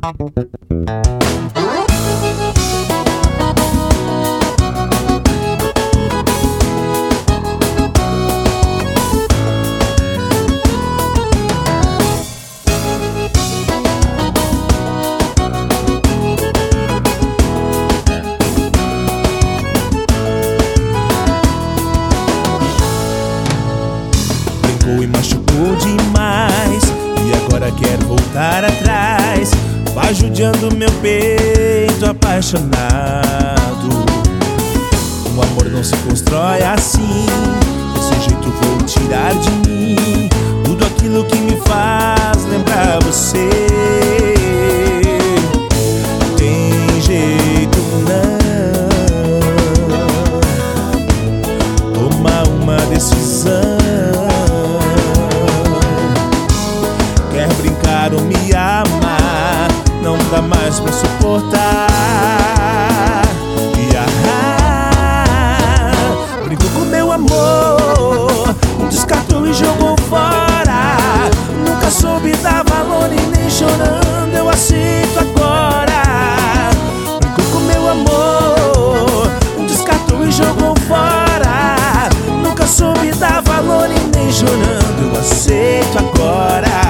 E machucou demais, e agora quer voltar atrás. Vai judiando meu peito apaixonado. Um amor não se constrói assim. Desse jeito vou tirar de mim tudo aquilo que me faz lembrar você. Tem jeito não, toma uma decisão. Quer brincar ou me amar, não dá mais pra suportar. Brincou com meu amor, descartou e jogou fora. Nunca soube dar valor e nem chorando eu aceito agora. Brincou com meu amor, descartou e jogou fora. Nunca soube dar valor e nem chorando eu aceito agora.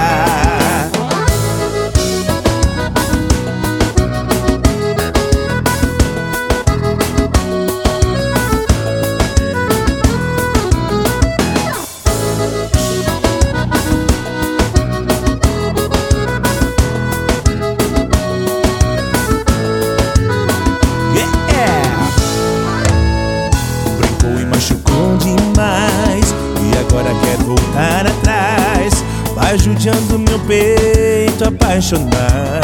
Machucou demais, e agora quer voltar atrás. Vai judiando meu peito apaixonado.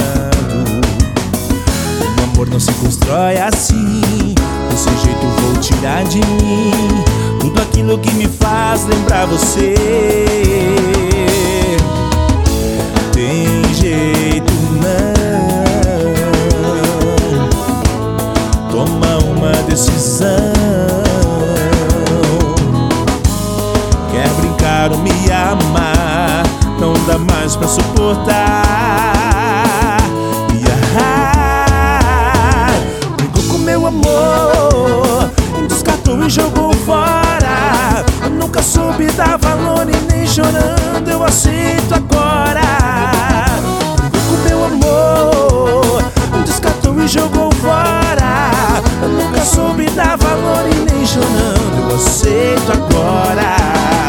O amor não se constrói assim. Desse jeito vou tirar de mim tudo aquilo que me faz lembrar você. Tem jeito não, toma uma decisão. Quer brincar ou me amar, não dá mais pra suportar. Brincou com meu amor, descartou e jogou fora. Nunca soube dar valor e nem chorando eu aceito agora. Brincou com meu amor, descartou e jogou fora. Nunca soube dar valor e nem chorando eu aceito agora.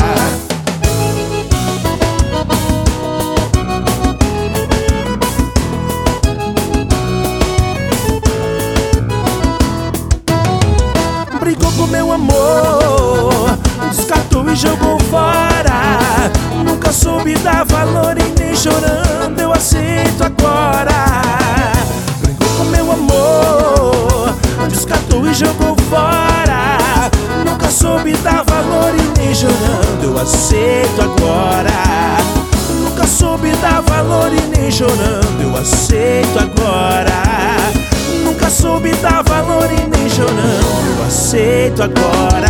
Brigou com meu amor, descartou e jogou fora. Nunca soube dar valor e nem chorando eu aceito agora. Brigou com meu amor, descartou e jogou fora. Nunca soube dar valor e nem chorando eu aceito agora. Nunca soube dar valor e nem chorando eu aceito agora. Nunca soube dar valor e nem chorando eu aceito agora.